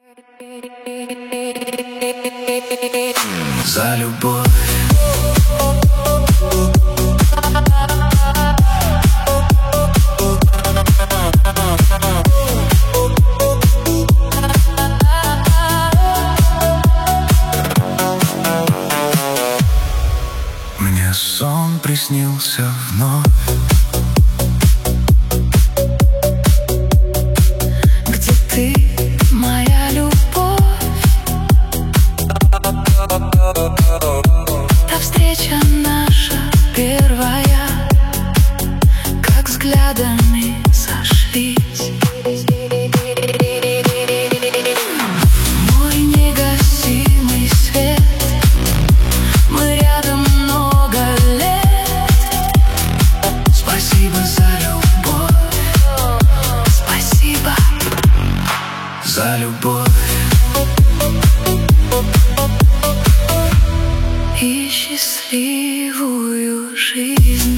За любовь. Мне сон приснился вновь, где ты, моя любовь. Та встреча наша первая, как взглядами сошлись. Мой негасимый свет, мы рядом много лет. Спасибо за любовь, спасибо за любовь. И счастливую жизнь.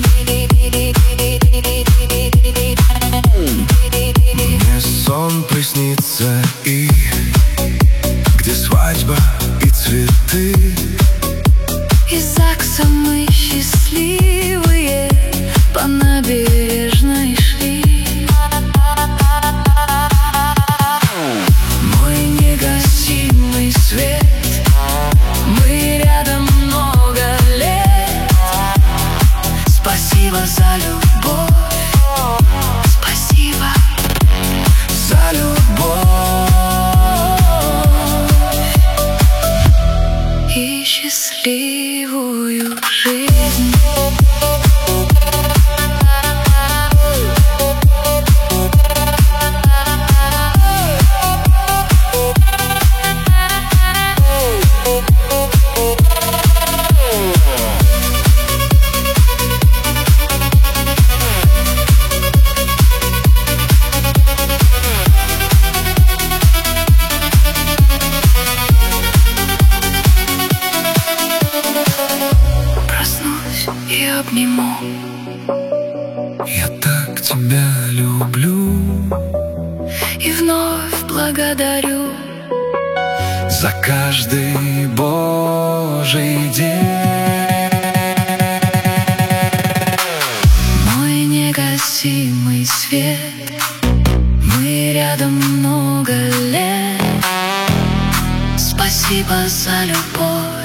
Мне сон приснится, и где свадьба и цветы. Из ЗАГСа мы счастливые по набережной шли. Мой негасимый свет, мы рядом много лет. Спасибо за любовь, спасибо За любовь и счастливую жизнь. И обниму. Я так тебя люблю И вновь благодарю за каждый Божий день. мой негасимый свет, мы рядом много лет. Спасибо за любовь.